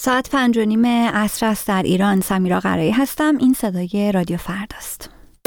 ساعت 5:30 عصر است در ایران. سمیرا قرایی هستم. این صدای رادیو فرداست.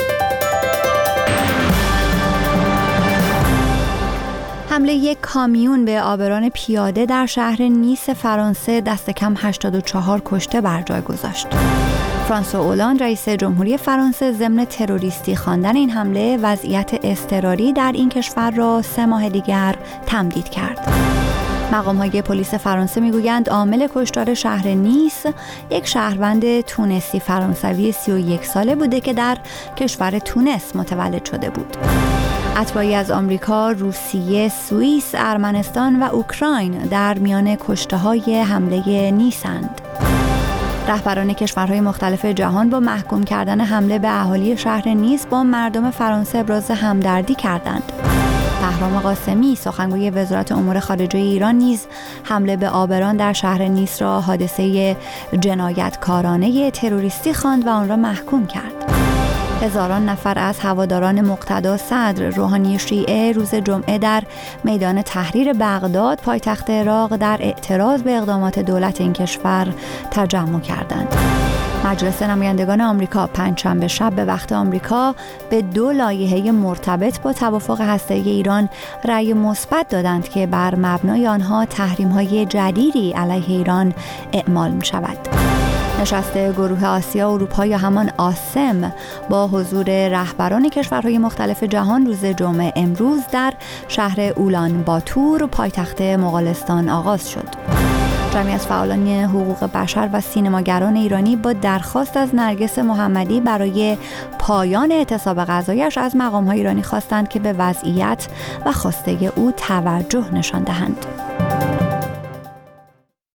حمله یک کامیون به عابران پیاده در شهر نیس فرانسه دست کم 84 کشته بر جای گذاشت. فرانسوا اولاند رئیس جمهوری فرانسه ضمن تروریستی خواندن این حمله وضعیت اضطراری در این کشور را 3 ماه دیگر تمدید کرد. مقام‌های پلیس فرانسه میگویند عامل کشتار شهر نیس یک شهروند تونسی فرانسوی 31 ساله بوده که در کشور تونس متولد شده بود. اتباعی از آمریکا، روسیه، سوئیس، ارمنستان و اوکراین در میان کشته‌های حمله نیسند. رهبران کشورهای مختلف جهان با محکوم کردن حمله به اهالی شهر نیس با مردم فرانسه ابراز همدردی کردند. بهرام قاسمی سخنگوی وزارت امور خارجه ایران نیز حمله به عابران در شهر نیس را حادثه جنایتکارانه تروریستی خواند و آن را محکوم کرد. هزاران نفر از هواداران مقتدا صدر روحانی شیعه روز جمعه در میدان تحریر بغداد پایتخت عراق در اعتراض به اقدامات دولت این کشور تجمع کردند. مجلس نمایندگان آمریکا پنجشنبه شب به وقت آمریکا به 2 لایحه مرتبط با توافق هسته‌ای ایران رأی مثبت دادند که بر مبنای آنها تحریم‌های جدیدی علیه ایران اعمال می‌شود. نشست گروه آسیا اروپا یا همان آسم با حضور رهبران کشورهای مختلف جهان روز جمعه امروز در شهر اولان باتور پایتخت مغولستان آغاز شد. جمعی از فعالان حقوق بشر و سینماگران ایرانی با درخواست از نرگس محمدی برای پایان اعتصاب غذایش از مقام‌های ایرانی خواستند که به وضعیت و خواسته او توجه نشان دهند.